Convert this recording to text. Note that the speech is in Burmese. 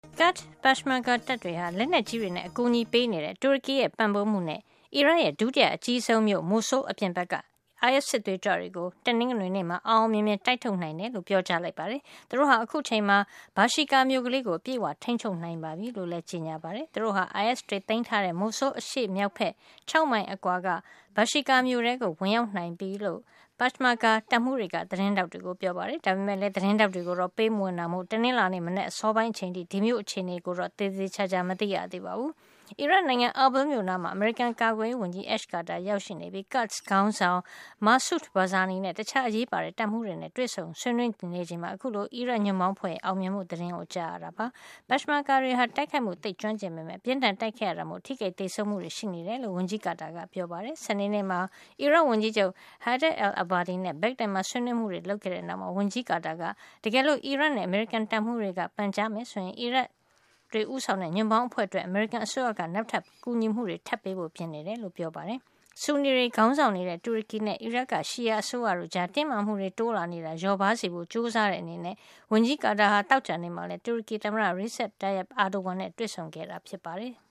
Kurd Peshmerga တပ်တွေဟာလက်နက်ကြီးတွေနဲ့အကူအညီပေးနေတဲ့တူရကီရဲ့ပံ့ပိုးမှုနဲ့အီရတ်ရဲ့ဒုတိယအကြီးဆုံးမြို့မိုဆိုးအပြင်ဘက်က IS စစ်သွေးကြွတွေကိုတနင်္ဂနွေနေ့မှာအောင်အောင်မြင်မြင်တိုက်ထုတ်နိုင်တယ်လို့ပြောကြားလိုက်ပါတယ်။သူတို့ဟာအခုချိန်မှာဘာရှိကာမြို့ကလေးကိုအပြည့်အဝထိန်းချုပ်နိုင်ပါပြီလို့လည်းကြေညာပါတယ်။သူတို့ဟာ IS တွေသိမ်းထားတဲ့မိုဆိုးအရှေ့မြောက်ဘက်6မိုင်အကွာကဘာရှိကာမြို့ထဲကိုဝင်ရောက်နိုင်ပြီလို့Peshmerga တပ်မှုတွေကသတင်းတောက်တွေကိုပြောပါတယ်။ဒါပေမဲ့လည်းသတင်းတောက်တွေကိုတော့ပေးမဝင်တာမို့တနင်္လာနေ့မနေ့အစောပိုင်းအချိန်ထိဒီမျိုးအခြေအနေကိုတော့သေသေးချာချာမသိရသေးပါဘူး။အီရတ်နိုင်ငံအာဘယ်မြို့နားမှာအမေရိကန်ကာကွယ်ရေးဝန်ကြီး Ash Carter ရောက်ရှိနေပြီး Kurds ခေါင်းဆောင် Masoud Barzani နဲ့တခြားအရေးပါတဲ့တပ်မှုတွေနဲ့တွေ့ဆုံဆွေးနွေးနေချိန်မှာအခုလိုအီရတ်ညွန့်ပေါင်းဖွဲ့အောင်မြင်မှုသတင်းကိုကြားရတာပါ။ Peshmerga တွေဟာတိုက်ခိုက်မှုသိပ်ကျွမ်းကျင်ပေမဲ့ပြင်းထန်တိုက်ခိုက်ရတာမို့ထိခိုက်ဒေဆုံးမှုတွေရှိနေတယ်လို့ဝန်ကြီး Carter ကပြောပါတယ်။စနေနေ့မှာအီရတ်ဝန်ကြီးချုပ် Haider al-Abadi နဲ့ဘက်ဂဒက်မှာဆွေးနွေးမှုတွေလုပ်ခဲ့တဲ့နောက်မှာဝန်ကြီး Carter ကတကယ်လို့အီရတ်နဲ့အမေရိကန်တပ်မှုတွေကပန်ကြားမယ်ဆိုရင်အီရတ်တွေဦးဆောင်တဲ့ညွန့်ပေါင်းအဖွဲ့အတွက်အမေရိကန်အစိုးရကနောက်ထပ်ကူညီမှုတွေထပ်ပေးဖို့ပြင်နေတယ်လို့ပြောပါတယ်။ဆူနီတွေခေါင်းဆောင်နေတဲ့တူရကီနဲ့အီရတ်ကရှီယာအစိုးရတို့ကြားတင်းမာမှုတွေတိုးလာနေတာလျော့ပါးစေဖို့ကြိုးစားတဲ့အနေနဲ့ဝန်ကြီးကာတာဟာတောက်ကြနေမှာလဲတူရကီသမ္မတ Recep Tayyip Erdogan နဲ့တွေ့ဆုံခဲ့တာဖြစ်ပါတယ်။